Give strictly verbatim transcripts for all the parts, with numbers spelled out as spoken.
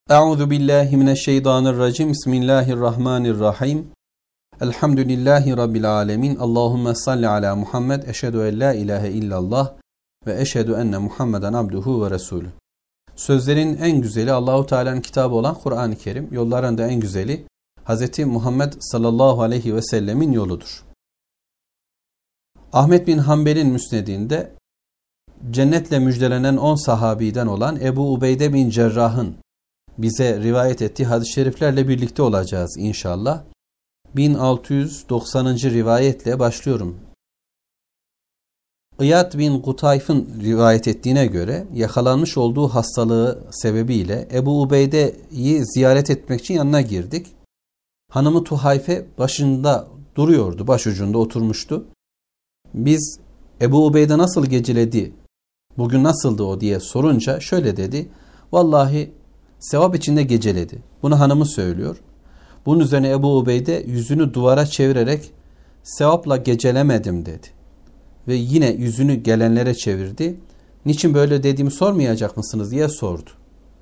Euzu billahi mineşşeytanirracim. Bismillahirrahmanirrahim. Elhamdülillahi rabbil alamin. Allahumme salli ala Muhammed. Eşhedü en la ilahe illallah ve eşhedü enne Muhammeden abduhu ve resulü. Sözlerin en güzeli Allahu Teala'nın kitabı olan Kur'an-ı Kerim. Yolların da en güzeli Hz. Muhammed sallallahu aleyhi ve sellemin yoludur. Ahmet bin Hanbel'in müsnedinde cennetle müjdelenen on sahabiden olan Ebu Ubeyde bin Cerrah'ın bize rivayet ettiği hadis-i şeriflerle birlikte olacağız inşallah. bin altı yüz doksanıncı rivayetle başlıyorum. İyad bin Kutayf'ın rivayet ettiğine göre yakalanmış olduğu hastalığı sebebiyle Ebu Ubeyde'yi ziyaret etmek için yanına girdik. Hanımı Tuhayfe başında duruyordu, başucunda oturmuştu. Biz Ebu Ubeyde nasıl geceledi, bugün nasıldı o diye sorunca şöyle dedi. Vallahi sevap içinde geceledi. Bunu hanımı söylüyor. Bunun üzerine Ebu Ubeyde yüzünü duvara çevirerek sevapla gecelemedim dedi. Ve yine yüzünü gelenlere çevirdi. Niçin böyle dediğimi sormayacak mısınız diye sordu.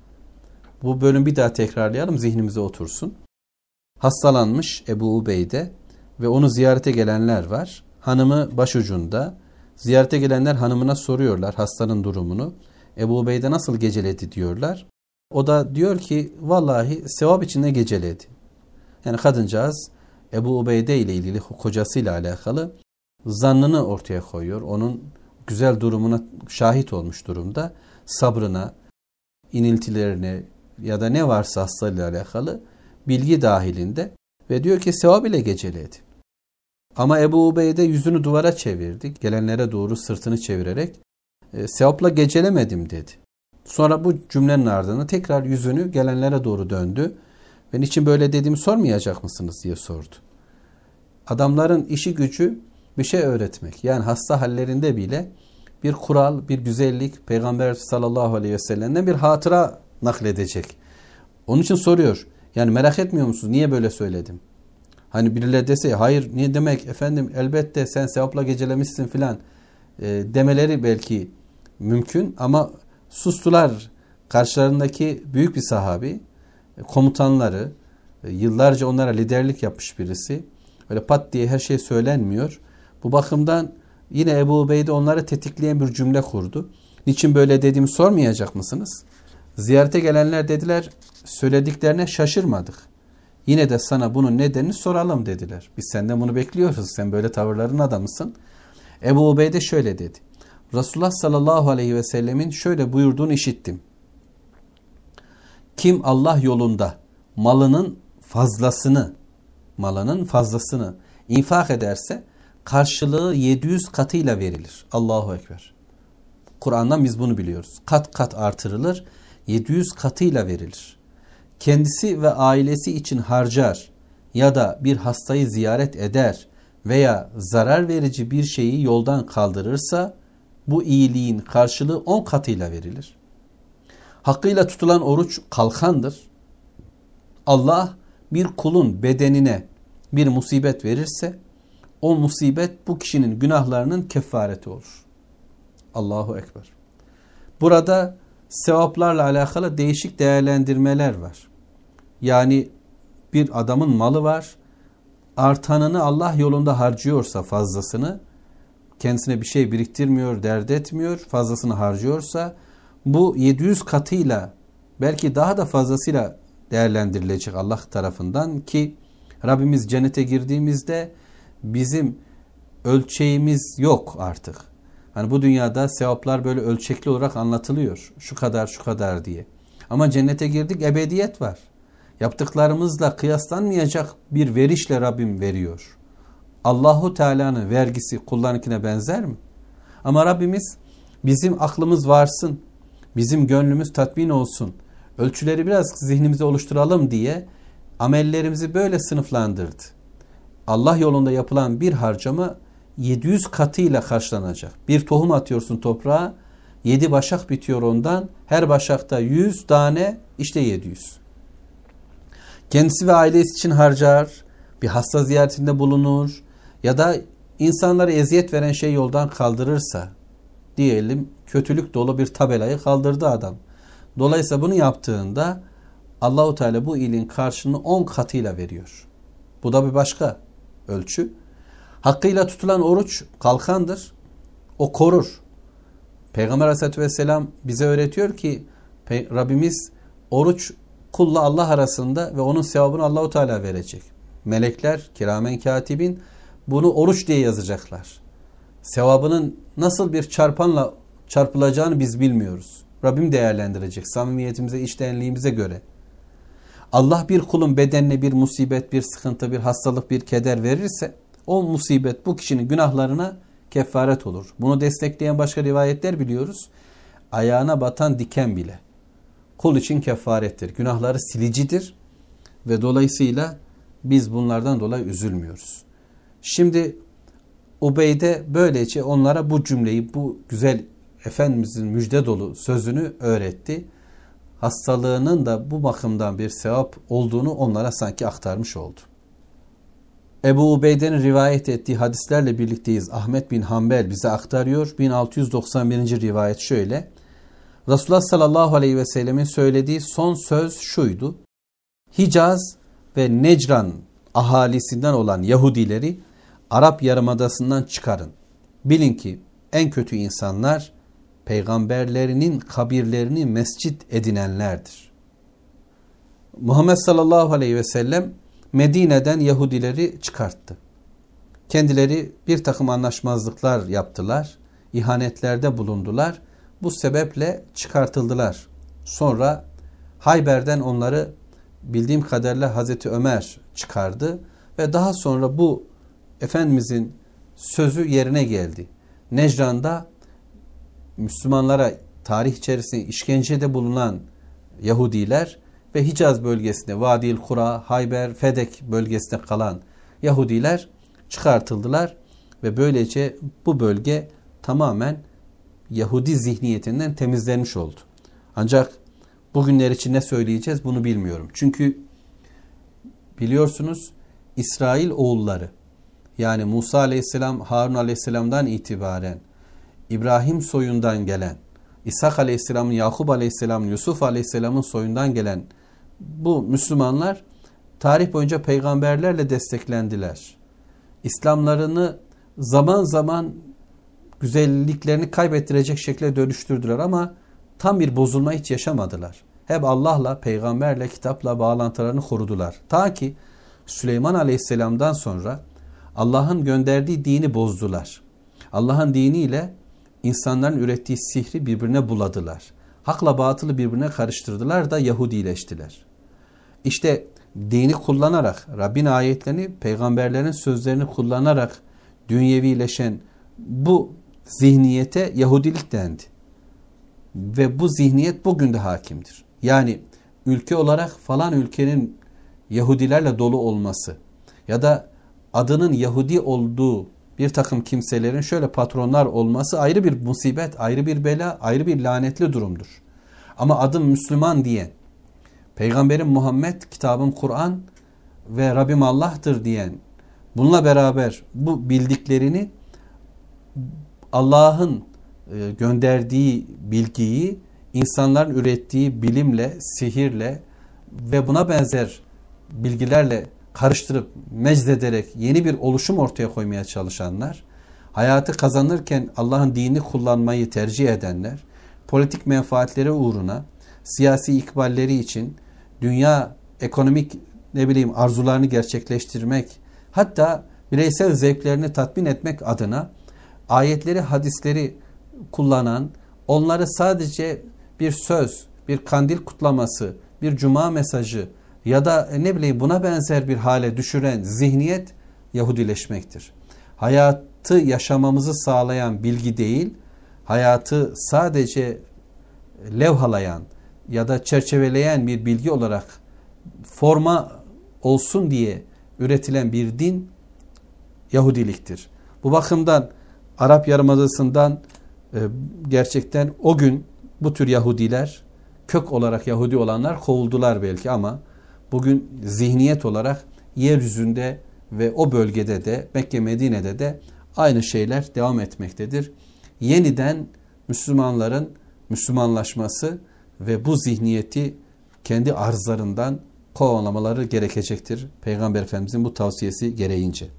Bu bölüm bir daha tekrarlayalım, zihnimize otursun. Hastalanmış Ebu Ubeyde ve onu ziyarete gelenler var. Hanımı başucunda. Ziyarete gelenler hanımına soruyorlar hastanın durumunu. Ebu Ubeyde nasıl geceledi diyorlar. O da diyor ki vallahi sevap içinde geceledi. Yani kadıncağız Ebu Ubeyde ile ilgili kocasıyla alakalı zannını ortaya koyuyor. Onun güzel durumuna şahit olmuş durumda. Sabrına, iniltilerine ya da ne varsa hastalığıyla alakalı bilgi dahilinde ve diyor ki sevap ile geceledi. Ama Ebu Ubeyde yüzünü duvara çevirdi. Gelenlere doğru sırtını çevirerek e, sevapla gecelemedim dedi. Sonra bu cümlenin ardından tekrar yüzünü gelenlere doğru döndü. Ben için böyle dediğimi sormayacak mısınız diye sordu. Adamların işi gücü bir şey öğretmek. Yani hasta hallerinde bile bir kural, bir güzellik, Peygamber sallallahu aleyhi ve sellem'den bir hatıra nakledecek. Onun için soruyor. Yani merak etmiyor musunuz? Niye böyle söyledim? Hani birileri dese hayır niye demek efendim elbette sen sevapla gecelemişsin filan e, demeleri belki mümkün ama sustular. Karşılarındaki büyük bir sahabi, komutanları, yıllarca onlara liderlik yapmış birisi. Öyle pat diye her şey söylenmiyor. Bu bakımdan yine Ebu Ubeyde onları tetikleyen bir cümle kurdu. Niçin böyle dediğimi sormayacak mısınız? Ziyarete gelenler dediler, söylediklerine şaşırmadık. Yine de sana bunun nedenini soralım dediler. Biz senden bunu bekliyoruz. Sen böyle tavırların adamısın. Ebu Ubeyde şöyle dedi. Resulullah sallallahu aleyhi ve sellemin şöyle buyurduğunu işittim. Kim Allah yolunda malının fazlasını, malının fazlasını infak ederse karşılığı yedi yüz katıyla verilir. Allahu Ekber. Kur'an'dan biz bunu biliyoruz. Kat kat artırılır, yedi yüz katıyla verilir. Kendisi ve ailesi için harcar ya da bir hastayı ziyaret eder veya zarar verici bir şeyi yoldan kaldırırsa bu iyiliğin karşılığı on katıyla verilir. Hakkıyla tutulan oruç kalkandır. Allah bir kulun bedenine bir musibet verirse o musibet bu kişinin günahlarının kefareti olur. Allahu Ekber. Burada sevaplarla alakalı değişik değerlendirmeler var. Yani bir adamın malı var. Artanını Allah yolunda harcıyorsa fazlasını, kendisine bir şey biriktirmiyor, dert etmiyor, fazlasını harcıyorsa bu yedi yüz katıyla belki daha da fazlasıyla değerlendirilecek Allah tarafından ki Rabbimiz cennete girdiğimizde bizim ölçeğimiz yok artık. Hani bu dünyada sevaplar böyle ölçekli olarak anlatılıyor. Şu kadar şu kadar diye. Ama cennete girdik, ebediyet var. Yaptıklarımızla kıyaslanmayacak bir verişle Rabbim veriyor. Allahu Teala'nın vergisi kullarınkine benzer mi? Ama Rabbimiz bizim aklımız varsın, bizim gönlümüz tatmin olsun, ölçüleri biraz zihnimize oluşturalım diye amellerimizi böyle sınıflandırdı. Allah yolunda yapılan bir harcama yedi yüz katıyla karşılanacak. Bir tohum atıyorsun toprağa, yedi başak bitiyor ondan, her başakta yüz tane, işte yedi yüz. Kendisi ve ailesi için harcar, bir hasta ziyaretinde bulunur ya da insanlara eziyet veren şey yoldan kaldırırsa, diyelim kötülük dolu bir tabelayı kaldırdı adam. Dolayısıyla bunu yaptığında Allahu Teala bu iyiliğin karşılığını on katıyla veriyor. Bu da bir başka ölçü. Hakkıyla tutulan oruç kalkandır. O korur. Peygamber Aleyhisselatü Vesselam bize öğretiyor ki Rabbimiz oruç kulla Allah arasında ve onun sevabını Allahu Teala verecek. Melekler, kiramen katibin bunu oruç diye yazacaklar. Sevabının nasıl bir çarpanla çarpılacağını biz bilmiyoruz. Rabbim değerlendirecek samimiyetimize, içtenliğimize göre. Allah bir kulun bedenine bir musibet, bir sıkıntı, bir hastalık, bir keder verirse o musibet bu kişinin günahlarına kefaret olur. Bunu destekleyen başka rivayetler biliyoruz. Ayağına batan diken bile kul için kefarettir. Günahları silicidir ve dolayısıyla biz bunlardan dolayı üzülmüyoruz. Şimdi Ubeyde böylece onlara bu cümleyi, bu güzel Efendimizin müjde dolu sözünü öğretti. Hastalığının da bu bakımdan bir sevap olduğunu onlara sanki aktarmış oldu. Ebu Ubeyde'nin rivayet ettiği hadislerle birlikteyiz. Ahmet bin Hanbel bize aktarıyor. bin altı yüz doksan birinci rivayet şöyle. Resulullah sallallahu aleyhi ve sellemin söylediği son söz şuydu. Hicaz ve Necran ahalisinden olan Yahudileri Arap Yarımadası'ndan çıkarın. Bilin ki en kötü insanlar peygamberlerinin kabirlerini mescit edinenlerdir. Muhammed sallallahu aleyhi ve sellem Medine'den Yahudileri çıkarttı. Kendileri bir takım anlaşmazlıklar yaptılar, ihanetlerde bulundular. Bu sebeple çıkartıldılar. Sonra Hayber'den onları bildiğim kadarıyla Hazreti Ömer çıkardı ve daha sonra bu Efendimizin sözü yerine geldi. Necran'da Müslümanlara tarih içerisinde işkencede bulunan Yahudiler ve Hicaz bölgesinde Vadil Kura, Hayber, Fedek bölgesinde kalan Yahudiler çıkartıldılar ve böylece bu bölge tamamen Yahudi zihniyetinden temizlenmiş oldu. Ancak bugünler için ne söyleyeceğiz bunu bilmiyorum. Çünkü biliyorsunuz İsrail oğulları yani Musa aleyhisselam, Harun aleyhisselamdan itibaren İbrahim soyundan gelen, İshak aleyhisselamın, Yakup aleyhisselamın, Yusuf aleyhisselamın soyundan gelen bu Müslümanlar tarih boyunca peygamberlerle desteklendiler. İslamlarını zaman zaman güzelliklerini kaybettirecek şekilde dönüştürdüler ama tam bir bozulma hiç yaşamadılar. Hep Allah'la, peygamberle, kitapla bağlantılarını korudular. Ta ki Süleyman aleyhisselamdan sonra Allah'ın gönderdiği dini bozdular. Allah'ın diniyle insanların ürettiği sihri birbirine buladılar. Hakla batılı birbirine karıştırdılar da Yahudileştiler. İşte dini kullanarak, Rabbin ayetlerini, peygamberlerin sözlerini kullanarak dünyevileşen bu zihniyete Yahudilik dendi. Ve bu zihniyet bugün de hakimdir. Yani ülke olarak falan ülkenin Yahudilerle dolu olması ya da adının Yahudi olduğu bir takım kimselerin şöyle patronlar olması ayrı bir musibet, ayrı bir bela, ayrı bir lanetli durumdur. Ama adım Müslüman diyen, Peygamberim Muhammed, kitabım Kur'an ve Rabbim Allah'tır diyen, bununla beraber bu bildiklerini Allah'ın gönderdiği bilgiyi insanların ürettiği bilimle, sihirle ve buna benzer bilgilerle karıştırıp meczederek yeni bir oluşum ortaya koymaya çalışanlar, hayatı kazanırken Allah'ın dinini kullanmayı tercih edenler, politik menfaatleri uğruna, siyasi ikballeri için dünya ekonomik ne bileyim arzularını gerçekleştirmek, hatta bireysel zevklerini tatmin etmek adına ayetleri, hadisleri kullanan, onları sadece bir söz, bir kandil kutlaması, bir cuma mesajı ya da ne bileyim buna benzer bir hale düşüren zihniyet Yahudileşmektir. Hayatı yaşamamızı sağlayan bilgi değil, hayatı sadece levhalayan ya da çerçeveleyen bir bilgi olarak forma olsun diye üretilen bir din Yahudiliktir. Bu bakımdan Arap Yarımadası'ndan e, gerçekten o gün bu tür Yahudiler, kök olarak Yahudi olanlar kovuldular belki ama bugün zihniyet olarak yeryüzünde ve o bölgede de Mekke Medine'de de aynı şeyler devam etmektedir. Yeniden Müslümanların Müslümanlaşması ve bu zihniyeti kendi arzlarından kovalamaları gerekecektir. Peygamber Efendimizin bu tavsiyesi gereğince.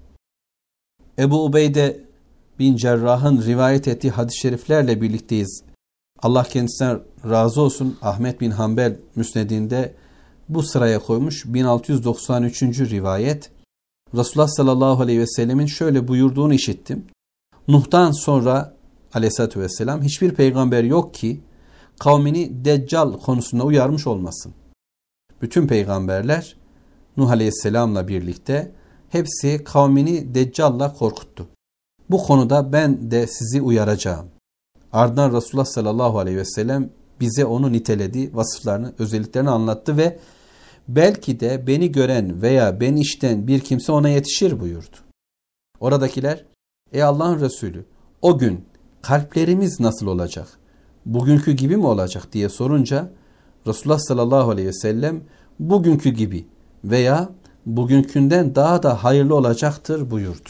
Ebu Ubeyde bin Cerrah'ın rivayet ettiği hadis-i şeriflerle birlikteyiz. Allah kendisinden razı olsun. Ahmet bin Hanbel Müsned'inde bu sıraya koymuş. bin altı yüz doksan üçüncü rivayet. Resulullah sallallahu aleyhi ve sellemin şöyle buyurduğunu işittim. Nuh'tan sonra aleyhissalatü vesselam hiçbir peygamber yok ki kavmini Deccal konusunda uyarmış olmasın. Bütün peygamberler Nuh aleyhisselamla birlikte hepsi kavmini Deccal'la korkuttu. Bu konuda ben de sizi uyaracağım. Ardından Resulullah sallallahu aleyhi ve sellem bize onu niteledi, vasıflarını, özelliklerini anlattı ve belki de beni gören veya beni işten bir kimse ona yetişir buyurdu. Oradakiler, ey Allah'ın Resulü, o gün kalplerimiz nasıl olacak? Bugünkü gibi mi olacak diye sorunca Resulullah sallallahu aleyhi ve sellem bugünkü gibi veya bugünkünden daha da hayırlı olacaktır buyurdu.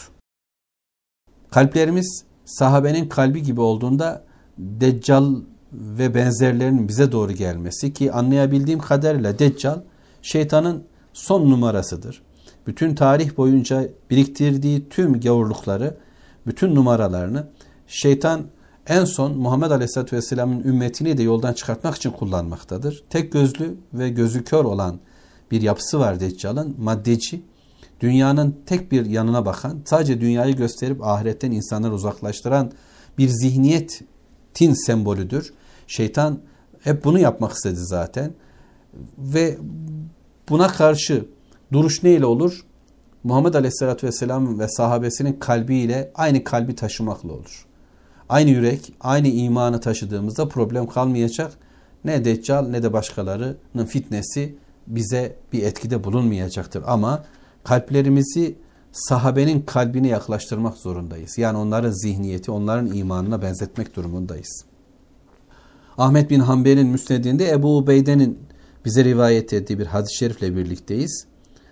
Kalplerimiz sahabenin kalbi gibi olduğunda Deccal ve benzerlerinin bize doğru gelmesi, ki anlayabildiğim kadarıyla Deccal şeytanın son numarasıdır. Bütün tarih boyunca biriktirdiği tüm gavurlukları, bütün numaralarını şeytan en son Muhammed Aleyhisselatü Vesselam'ın ümmetini de yoldan çıkartmak için kullanmaktadır. Tek gözlü ve gözü kör olan bir yapısı var Deccal'ın, maddeci. Dünyanın tek bir yanına bakan, sadece dünyayı gösterip ahiretten insanları uzaklaştıran bir zihniyetin sembolüdür. Şeytan hep bunu yapmak istedi zaten. Ve buna karşı duruş neyle olur? Muhammed Aleyhisselatü Vesselam ve sahabesinin kalbiyle aynı kalbi taşımakla olur. Aynı yürek, aynı imanı taşıdığımızda problem kalmayacak. Ne Deccal ne de başkalarının fitnesi bize bir etkide bulunmayacaktır. Ama kalplerimizi sahabenin kalbine yaklaştırmak zorundayız. Yani onların zihniyeti, onların imanına benzetmek durumundayız. Ahmet bin Hanbel'in Müsned'inde Ebu Ubeyde'nin bize rivayet ettiği bir hadis-i şerifle birlikteyiz.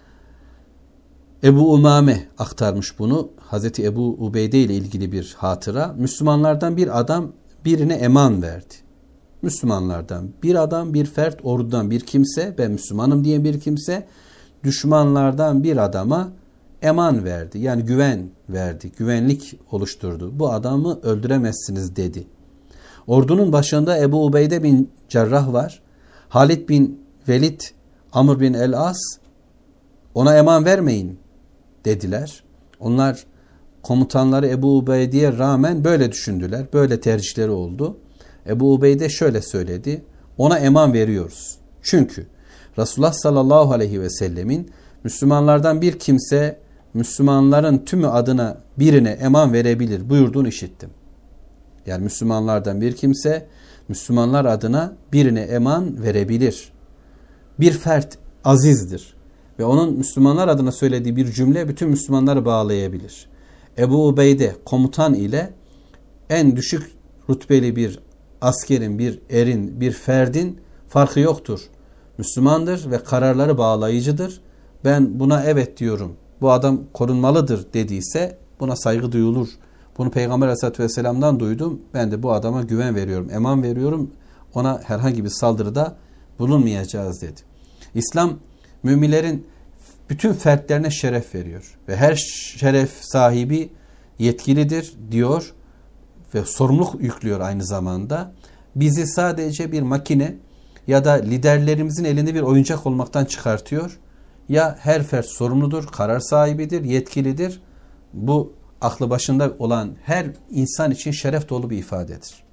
Ebu Umame aktarmış bunu. Hazreti Ebu Ubeyde ile ilgili bir hatıra. Müslümanlardan bir adam birine eman verdi. Müslümanlardan bir adam, bir fert, ordudan bir kimse, ben Müslümanım diye bir kimse, düşmanlardan bir adama eman verdi. Yani güven verdi, güvenlik oluşturdu. Bu adamı öldüremezsiniz dedi. Ordunun başında Ebu Ubeyde bin Cerrah var. Halid bin Velid, Amr bin el-As, ona eman vermeyin dediler. Onlar komutanları Ebu Ubeyde'ye rağmen böyle düşündüler. Böyle tercihleri oldu. Ebu Ubeyde şöyle söyledi. Ona eman veriyoruz. Çünkü Resulullah sallallahu aleyhi ve sellemin Müslümanlardan bir kimse Müslümanların tümü adına birine eman verebilir buyurduğunu işittim. Yani Müslümanlardan bir kimse Müslümanlar adına birine eman verebilir. Bir fert azizdir ve onun Müslümanlar adına söylediği bir cümle bütün Müslümanları bağlayabilir. Ebu Ubeyde komutan ile en düşük rütbeli bir askerin, bir erin, bir ferdin farkı yoktur. Müslümandır ve kararları bağlayıcıdır. Ben buna evet diyorum, bu adam korunmalıdır dediyse buna saygı duyulur. Bunu Peygamber Aleyhisselatü Vesselam'dan duydum. Ben de bu adama güven veriyorum, eman veriyorum. Ona herhangi bir saldırıda bulunmayacağız dedi. İslam müminlerin bütün fertlerine şeref veriyor. Ve her şeref sahibi yetkilidir diyor ve sorumluluk yüklüyor aynı zamanda. Bizi sadece bir makine ya da liderlerimizin elinde bir oyuncak olmaktan çıkartıyor. Ya her fert sorumludur, karar sahibidir, yetkilidir. Bu aklı başında olan her insan için şeref dolu bir ifadedir.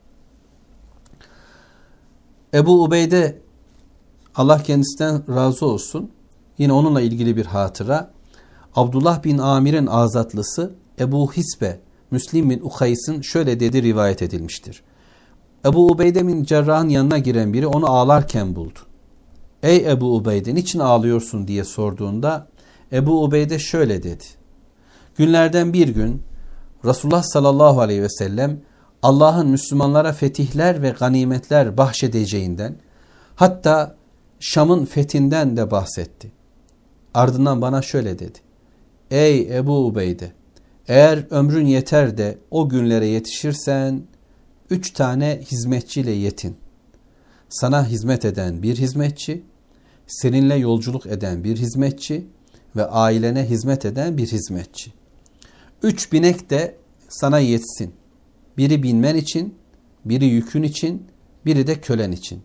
Ebu Ubeyde, Allah kendisinden razı olsun, yine onunla ilgili bir hatıra. Abdullah bin Amir'in azatlısı Ebu Hisbe, Müslim bin Ukays'ın şöyle dedi rivayet edilmiştir. Ebu Ubeyde bin Cerrah'ın yanına giren biri onu ağlarken buldu. Ey Ebu Ubeyde, niçin ağlıyorsun diye sorduğunda Ebu Ubeyde şöyle dedi. Günlerden bir gün Resulullah sallallahu aleyhi ve sellem Allah'ın Müslümanlara fetihler ve ganimetler bahşedeceğinden, hatta Şam'ın fethinden de bahsetti. Ardından bana şöyle dedi. Ey Ebu Ubeyde, eğer ömrün yeter de o günlere yetişirsen üç tane hizmetçiyle yetin. sana hizmet eden bir hizmetçi, seninle yolculuk eden bir hizmetçi ve ailene hizmet eden bir hizmetçi. Üç binek de sana yetsin. Biri binmen için, biri yükün için, biri de kölen için.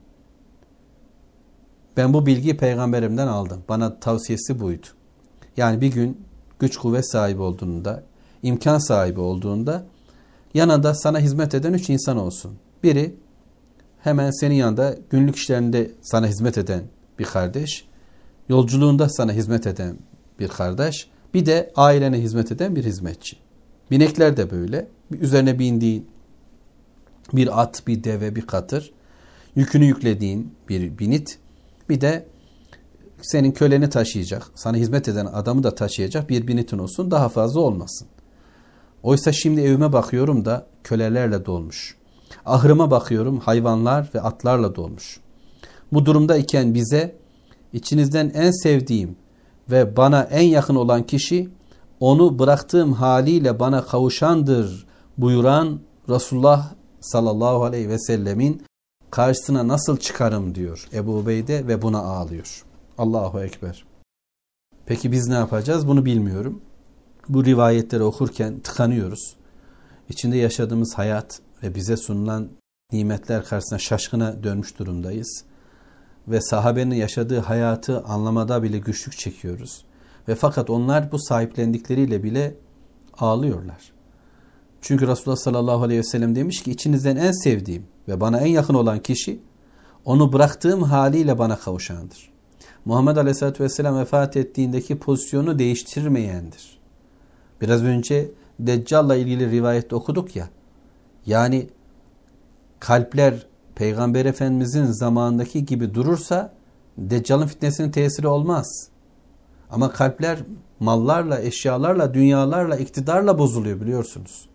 Ben bu bilgiyi peygamberimden aldım. Bana tavsiyesi buydu. Yani bir gün güç kuvvet sahibi olduğunda, imkan sahibi olduğunda yanında sana hizmet eden üç insan olsun. Biri hemen senin yanında günlük işlerinde sana hizmet eden bir kardeş, yolculuğunda sana hizmet eden bir kardeş, bir de ailene hizmet eden bir hizmetçi. Binekler de böyle. Üzerine bindiğin bir at, bir deve, bir katır, yükünü yüklediğin bir binit, bir de senin köleni taşıyacak, sana hizmet eden adamı da taşıyacak bir binitin olsun, daha fazla olmasın. Oysa şimdi evime bakıyorum da kölelerle dolmuş. Ahırıma bakıyorum, hayvanlar ve atlarla dolmuş. Bu durumda iken bize içinizden en sevdiğim ve bana en yakın olan kişi onu bıraktığım haliyle bana kavuşandır buyuran Resulullah sallallahu aleyhi ve sellemin karşısına nasıl çıkarım diyor Ebu Ubeyde ve buna ağlıyor. Allahu Ekber. Peki biz ne yapacağız? Bunu bilmiyorum. Bu rivayetleri okurken tıkanıyoruz. İçinde yaşadığımız hayat ve bize sunulan nimetler karşısında şaşkına dönmüş durumdayız. Ve sahabenin yaşadığı hayatı anlamada bile güçlük çekiyoruz. Ve fakat onlar bu sahiplendikleriyle bile ağlıyorlar. Çünkü Resulullah sallallahu aleyhi ve sellem demiş ki içinizden en sevdiğim ve bana en yakın olan kişi onu bıraktığım haliyle bana kavuşandır. Muhammed aleyhissalatü vesselam vefat ettiğindeki pozisyonu değiştirmeyendir. Biraz önce Deccal'la ilgili rivayette okuduk ya. Yani kalpler Peygamber Efendimizin zamanındaki gibi durursa Deccal'ın fitnesinin tesiri olmaz. Ama kalpler mallarla, eşyalarla, dünyalarla, iktidarla bozuluyor biliyorsunuz.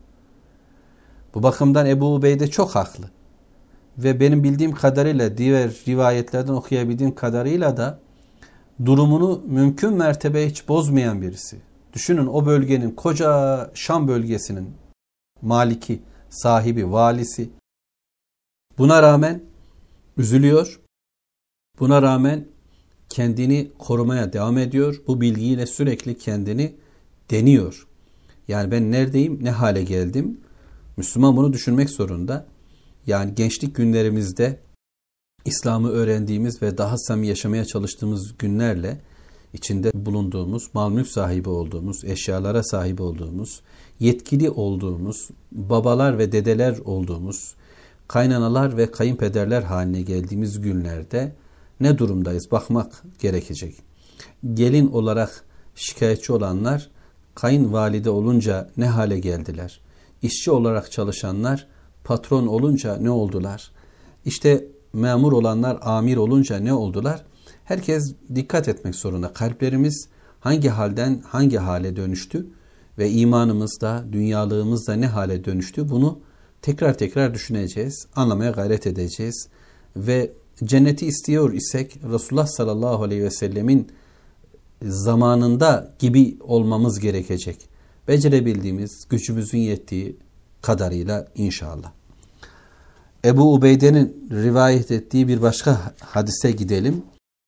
Bu bakımdan Ebu Ubeyde çok haklı. Ve benim bildiğim kadarıyla diğer rivayetlerden okuyabildiğim kadarıyla da durumunu mümkün mertebe hiç bozmayan birisi. Düşünün o bölgenin koca Şam bölgesinin maliki, sahibi, valisi. Buna rağmen üzülüyor. Buna rağmen kendini korumaya devam ediyor. Bu bilgiyle sürekli kendini deniyor. Yani ben neredeyim, ne hale geldim? Müslüman bunu düşünmek zorunda. Yani gençlik günlerimizde İslam'ı öğrendiğimiz ve daha samimi yaşamaya çalıştığımız günlerle içinde bulunduğumuz, mal mülk sahibi olduğumuz, eşyalara sahip olduğumuz, yetkili olduğumuz, babalar ve dedeler olduğumuz, kaynanalar ve kayınpederler haline geldiğimiz günlerde ne durumdayız? Bakmak gerekecek. Gelin olarak şikayetçi olanlar kayınvalide olunca ne hale geldiler? İşçi olarak çalışanlar patron olunca ne oldular? İşte memur olanlar amir olunca ne oldular? Herkes dikkat etmek zorunda. Kalplerimiz hangi halden hangi hale dönüştü ve imanımız da dünyalığımız da ne hale dönüştü? Bunu tekrar tekrar düşüneceğiz, anlamaya gayret edeceğiz ve cenneti istiyor isek Resulullah sallallahu aleyhi ve sellemin zamanında gibi olmamız gerekecek. Becerebildiğimiz, gücümüzün yettiği kadarıyla inşallah. Ebu Ubeyde'nin rivayet ettiği bir başka hadise gidelim.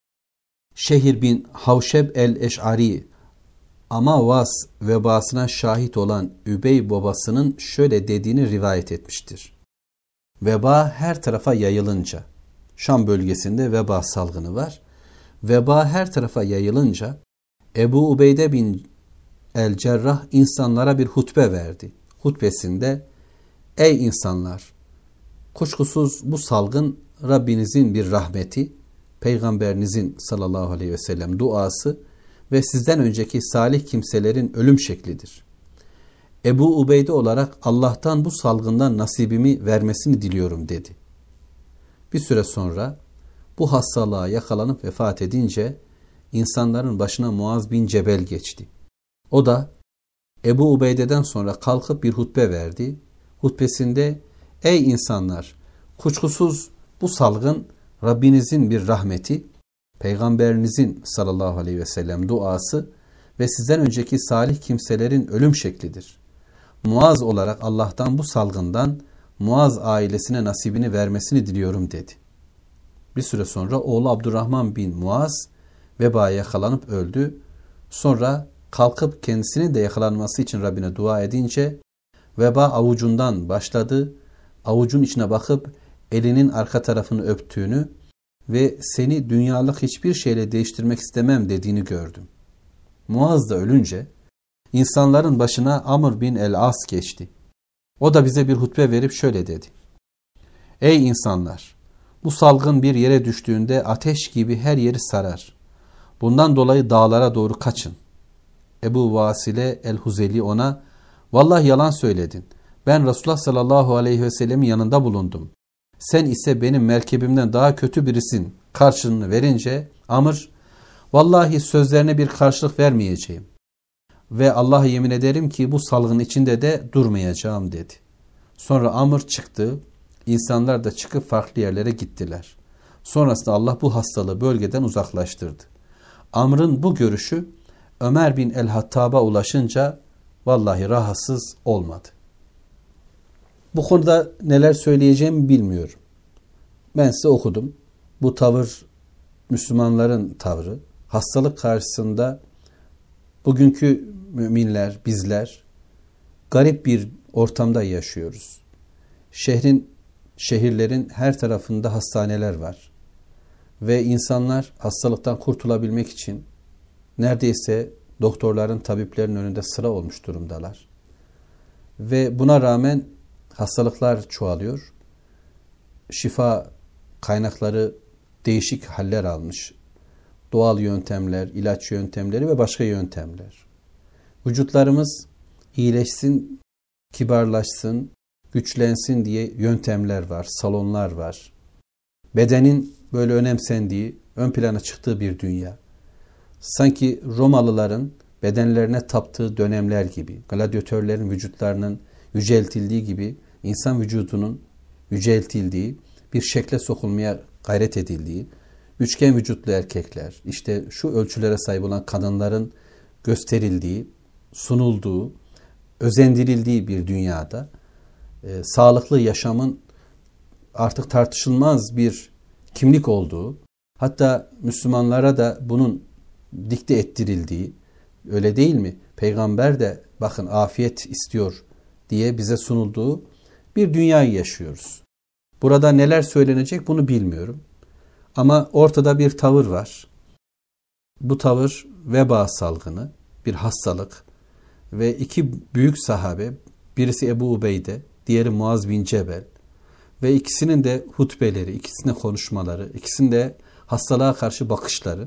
Şehir bin Havşeb el-Eş'ari Amavas vebasına şahit olan Übey babasının şöyle dediğini rivayet etmiştir. Veba her tarafa yayılınca, Şam bölgesinde veba salgını var. Veba her tarafa yayılınca Ebu Ubeyde bin el-Cerrah insanlara bir hutbe verdi. Hutbesinde ey insanlar, kuşkusuz bu salgın Rabbinizin bir rahmeti, Peygamberinizin sallallahu aleyhi ve sellem duası ve sizden önceki salih kimselerin ölüm şeklidir. Ebu Ubeyde olarak Allah'tan bu salgından nasibimi vermesini diliyorum dedi. Bir süre sonra bu hastalığa yakalanıp vefat edince insanların başına Muaz bin Cebel geçti. O da Ebu Ubeyde'den sonra kalkıp bir hutbe verdi. Hutbesinde ey insanlar, kuşkusuz bu salgın Rabbinizin bir rahmeti, Peygamberinizin sallallahu aleyhi ve sellem duası ve sizden önceki salih kimselerin ölüm şeklidir. Muaz olarak Allah'tan bu salgından Muaz ailesine nasibini vermesini diliyorum dedi. Bir süre sonra oğlu Abdurrahman bin Muaz vebaya yakalanıp öldü. Sonra kalkıp kendisinin de yakalanması için Rabbine dua edince veba avucundan başladı. Avucun içine bakıp elinin arka tarafını öptüğünü ve seni dünyalık hiçbir şeyle değiştirmek istemem dediğini gördüm. Muaz da ölünce insanların başına Amr bin el-As geçti. O da bize bir hutbe verip şöyle dedi. Ey insanlar! Bu salgın bir yere düştüğünde ateş gibi her yeri sarar. Bundan dolayı dağlara doğru kaçın. Ebu Vasile el-Huzeli ona, vallahi yalan söyledin. Ben Resulullah sallallahu aleyhi ve sellemin yanında bulundum. Sen ise benim merkebimden daha kötü birisin karşılığını verince Amr, vallahi sözlerine bir karşılık vermeyeceğim. Ve Allah'a yemin ederim ki bu salgın içinde de durmayacağım dedi. Sonra Amr çıktı. İnsanlar da çıkıp farklı yerlere gittiler. Sonrasında Allah bu hastalığı bölgeden uzaklaştırdı. Amr'ın bu görüşü Ömer bin el-Hattab'a ulaşınca vallahi rahatsız olmadı. Bu konuda neler söyleyeceğimi bilmiyorum. Ben size okudum. Bu tavır Müslümanların tavrı. Hastalık karşısında bugünkü müminler, bizler garip bir ortamda yaşıyoruz. Şehrin, şehirlerin her tarafında hastaneler var. Ve insanlar hastalıktan kurtulabilmek için neredeyse doktorların, tabiplerin önünde sıra olmuş durumdalar. Ve buna rağmen hastalıklar çoğalıyor. Şifa kaynakları değişik haller almış. Doğal yöntemler, ilaç yöntemleri ve başka yöntemler. Vücutlarımız iyileşsin, kibarlaşsın, güçlensin diye yöntemler var, salonlar var. Bedenin böyle önemsendiği, ön plana çıktığı bir dünya. Sanki Romalıların bedenlerine taptığı dönemler gibi, gladyatörlerin vücutlarının yüceltildiği gibi insan vücudunun yüceltildiği, bir şekle sokulmaya gayret edildiği, üçgen vücutlu erkekler, işte şu ölçülere sahip olan kadınların gösterildiği, sunulduğu, özendirildiği bir dünyada e, sağlıklı yaşamın artık tartışılmaz bir kimlik olduğu, hatta Müslümanlara da bunun dikte ettirildiği, öyle değil mi? Peygamber de bakın afiyet istiyor diye bize sunulduğu bir dünyayı yaşıyoruz. Burada neler söylenecek bunu bilmiyorum. Ama ortada bir tavır var. Bu tavır veba salgını, bir hastalık ve iki büyük sahabe, birisi Ebu Ubeyde, diğeri Muaz bin Cebel ve ikisinin de hutbeleri, ikisinin de konuşmaları, ikisinin de hastalığa karşı bakışları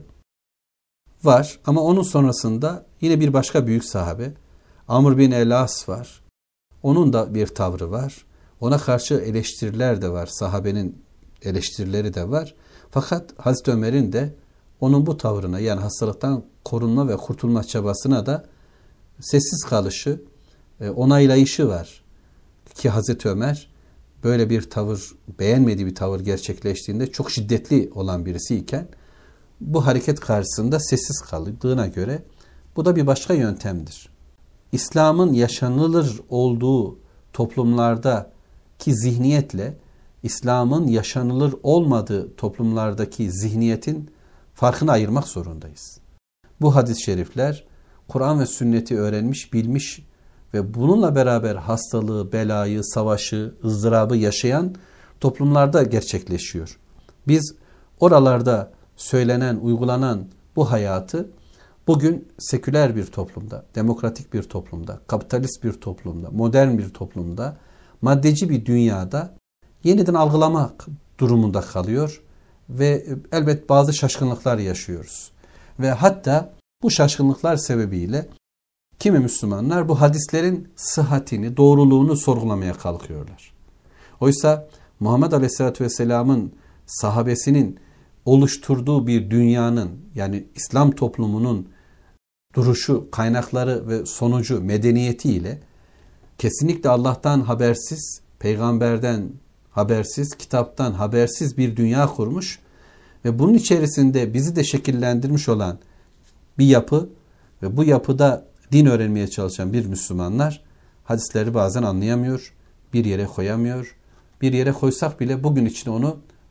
var. Ama onun sonrasında yine bir başka büyük sahabe, Amr bin el-As var. Onun da bir tavrı var. Ona karşı eleştiriler de var. Sahabenin eleştirileri de var. Fakat Hazreti Ömer'in de onun bu tavrına, yani hastalıktan korunma ve kurtulma çabasına da sessiz kalışı, onaylayışı var. Ki Hazreti Ömer böyle bir tavır, beğenmediği bir tavır gerçekleştiğinde çok şiddetli olan birisiyken bu hareket karşısında sessiz kaldığına göre bu da bir başka yöntemdir. İslam'ın yaşanılır olduğu toplumlardaki zihniyetle İslam'ın yaşanılır olmadığı toplumlardaki zihniyetin farkını ayırmak zorundayız. Bu hadis-i şerifler Kur'an ve sünneti öğrenmiş, bilmiş ve bununla beraber hastalığı, belayı, savaşı, ızdırabı yaşayan toplumlarda gerçekleşiyor. Biz oralarda söylenen, uygulanan bu hayatı bugün seküler bir toplumda, demokratik bir toplumda, kapitalist bir toplumda, modern bir toplumda, maddeci bir dünyada yeniden algılamak durumunda kalıyor ve elbet bazı şaşkınlıklar yaşıyoruz. Ve hatta bu şaşkınlıklar sebebiyle kimi Müslümanlar bu hadislerin sıhhatini, doğruluğunu sorgulamaya kalkıyorlar. Oysa Muhammed Aleyhisselatü Vesselam'ın sahabesinin oluşturduğu bir dünyanın, yani İslam toplumunun duruşu, kaynakları ve sonucu medeniyetiyle kesinlikle Allah'tan habersiz, peygamberden habersiz, kitaptan habersiz bir dünya kurmuş ve bunun içerisinde bizi de şekillendirmiş olan bir yapı ve bu yapıda din öğrenmeye çalışan bir Müslümanlar hadisleri bazen anlayamıyor, bir yere koyamıyor. Bir yere koysak bile bugün için onu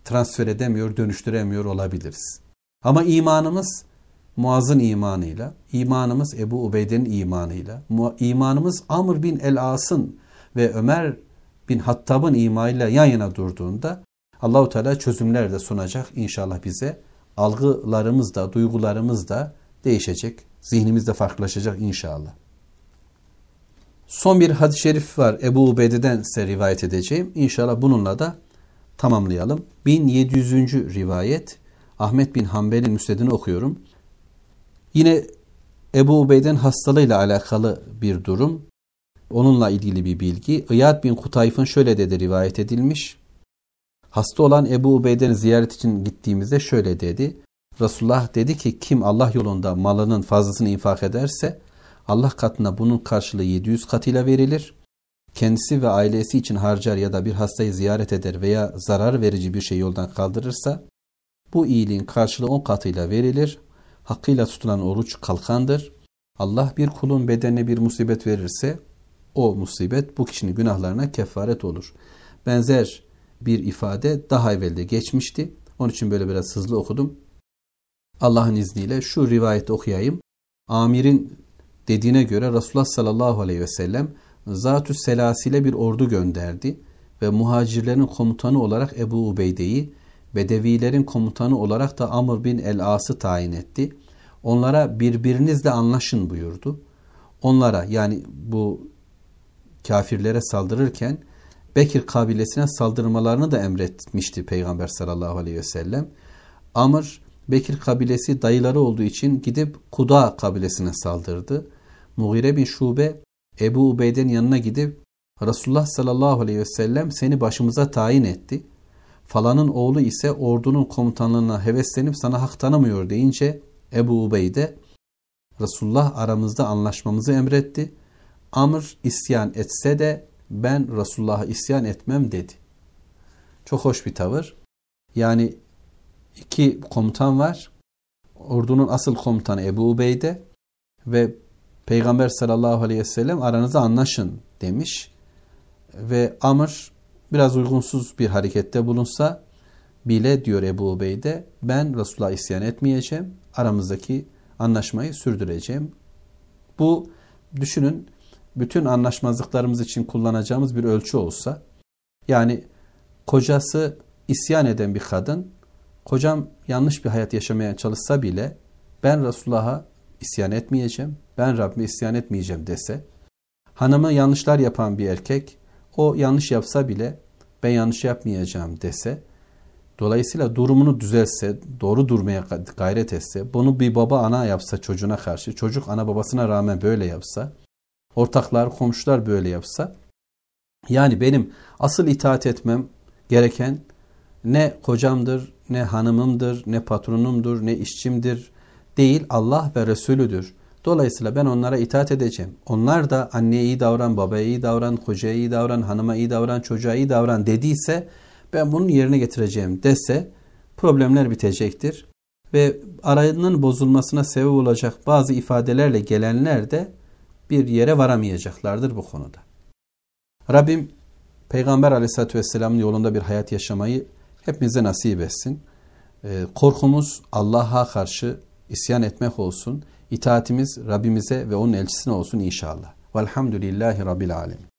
transfer edemiyor, dönüştüremiyor olabiliriz. Ama imanımız Muaz'ın imanıyla, imanımız Ebu Ubeyde'nin imanıyla, imanımız Amr bin el-As'ın ve Ömer bin Hattab'ın imanıyla yan yana durduğunda Allah-u Teala çözümler de sunacak inşallah bize. Algılarımız da, duygularımız da değişecek. Zihnimiz de farklılaşacak inşallah. Son bir hadis-i şerif var. Ebu Ubeyde'den size rivayet edeceğim. İnşallah bununla da tamamlayalım. bin yedi yüzüncü rivayet. Ahmet bin Hanbel'in müsnedini okuyorum. Yine Ebu Ubeyde'nin hastalığıyla alakalı bir durum. Onunla ilgili bir bilgi. İyad bin Kutayf'ın şöyle dedi rivayet edilmiş. Hasta olan Ebu Ubeyde'nin ziyaret için gittiğimizde şöyle dedi. Resulullah dedi ki kim Allah yolunda malının fazlasını infak ederse Allah katına bunun karşılığı yedi yüz katıyla verilir. Kendisi ve ailesi için harcar ya da bir hastayı ziyaret eder veya zarar verici bir şey yoldan kaldırırsa bu iyiliğin karşılığı on katıyla verilir. Hakkıyla tutulan oruç kalkandır. Allah bir kulun bedenine bir musibet verirse o musibet bu kişinin günahlarına kefaret olur. Benzer bir ifade daha evvelde geçmişti. Onun için böyle biraz hızlı okudum. Allah'ın izniyle şu rivayeti okuyayım. Amir'in dediğine göre Resulullah sallallahu aleyhi ve sellem Zat-ü Selasile bir ordu gönderdi ve muhacirlerin komutanı olarak Ebu Ubeyde'yi, Bedevilerin komutanı olarak da Amr bin el-As'ı tayin etti. Onlara birbirinizle anlaşın buyurdu. Onlara yani bu kafirlere saldırırken Bekir kabilesine saldırmalarını da emretmişti Peygamber sallallahu aleyhi ve sellem. Amr, Bekir kabilesi dayıları olduğu için gidip Kuda kabilesine saldırdı. Mughire bin Şube, Ebu Ubeyde'nin yanına gidip Resulullah sallallahu aleyhi ve sellem seni başımıza tayin etti. Falanın oğlu ise ordunun komutanlığına heveslenip sana hak tanımıyor deyince Ebu Ubeyde, Resulullah aramızda anlaşmamızı emretti. Amr isyan etse de ben Resulullah'a isyan etmem dedi. Çok hoş bir tavır. Yani iki komutan var. Ordunun asıl komutanı Ebu Ubeyde ve Peygamber sallallahu aleyhi ve sellem aranızda anlaşın demiş. Ve Amr biraz uygunsuz bir harekette bulunsa bile diyor Ebu Ubeyde ben Resulullah'a isyan etmeyeceğim. Aramızdaki anlaşmayı sürdüreceğim. Bu düşünün bütün anlaşmazlıklarımız için kullanacağımız bir ölçü olsa yani kocası isyan eden bir kadın kocam yanlış bir hayat yaşamaya çalışsa bile ben Resulullah'a isyan etmeyeceğim, ben Rabbime isyan etmeyeceğim dese, hanımı yanlışlar yapan bir erkek o yanlış yapsa bile ben yanlış yapmayacağım dese, dolayısıyla durumunu düzelse, doğru durmaya gayret etse, bunu bir baba ana yapsa çocuğuna karşı, çocuk ana babasına rağmen böyle yapsa, ortaklar, komşular böyle yapsa, yani benim asıl itaat etmem gereken ne kocamdır, ne hanımımdır, ne patronumdur, ne işçimdir değil Allah ve Resulüdür. Dolayısıyla ben onlara itaat edeceğim. Onlar da anneye iyi davran, babaya iyi davran, kocaya iyi davran, hanıma iyi davran, çocuğa iyi davran dediyse ben bunun yerine getireceğim dese problemler bitecektir. Ve aranın bozulmasına sebep olacak bazı ifadelerle gelenler de bir yere varamayacaklardır bu konuda. Rabbim Peygamber Aleyhisselatü Vesselam'ın yolunda bir hayat yaşamayı hepimize nasip etsin. Korkumuz Allah'a karşı isyan etmek olsun. İtaatimiz Rabbimize ve onun elçisine olsun inşallah. Velhamdülillahi Rabbil Alemin.